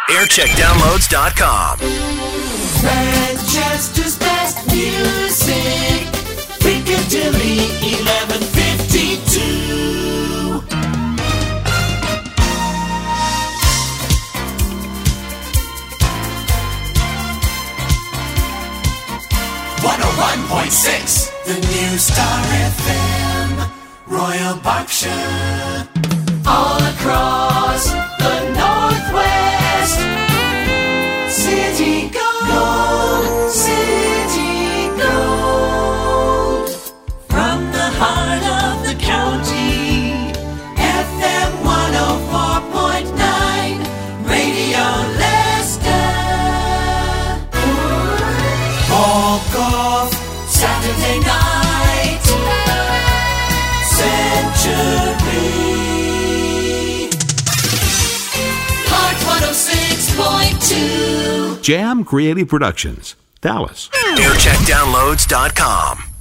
Aircheckdownloads.com. Manchester's best music. Piccadilly 1152. 101.6, the new Star FM, Royal Berkshire. All across the Northwest, City Gold, City Gold. From the heart of the county, FM 104.9, Radio Leicester. Walk off Saturday night, Century. Heart 106.2. Jam Creative Productions, Dallas. Aircheckdownloads.com.